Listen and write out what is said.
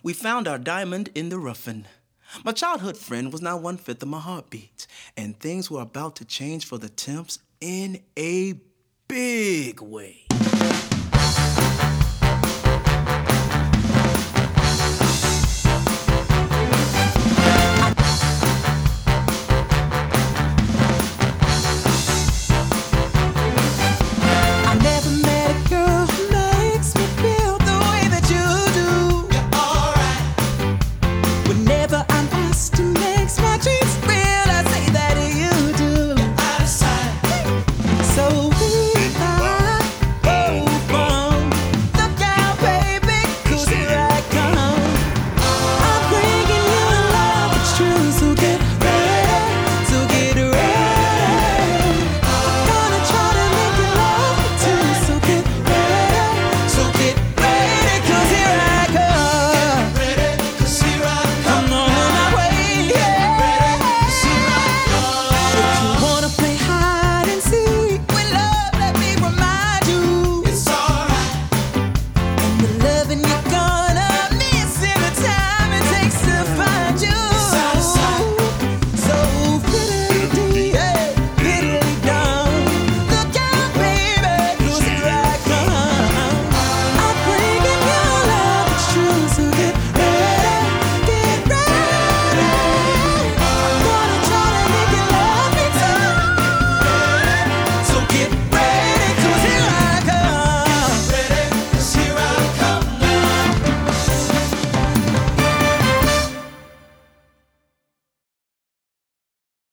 We found our diamond in the roughing. My childhood friend was now 1/5 of my heartbeat, and things were about to change for the Temps in a big way.